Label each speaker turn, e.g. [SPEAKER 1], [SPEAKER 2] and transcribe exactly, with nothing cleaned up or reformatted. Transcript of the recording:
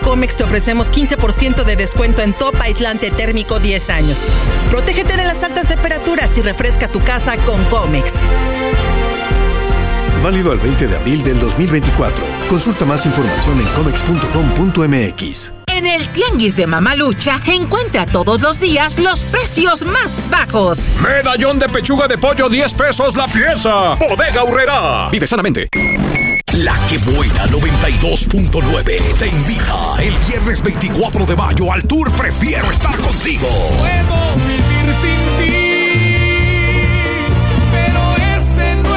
[SPEAKER 1] Comex te ofrecemos quince por ciento de descuento en top aislante térmico diez años. Protégete de las altas temperaturas y refresca tu casa con Comex.
[SPEAKER 2] Válido al veinte de abril del dos mil veinticuatro. Consulta más información en comex punto com punto m x.
[SPEAKER 3] En el Tianguis de Mamalucha, encuentra todos los días los precios más bajos.
[SPEAKER 4] Medallón de pechuga de pollo, diez pesos la pieza. Bodega Aurrerá. Vive sanamente.
[SPEAKER 5] La Que Buena noventa y dos punto nueve te invita el viernes veinticuatro de mayo al tour Prefiero Estar Contigo.
[SPEAKER 6] Puedo vivir sin ti.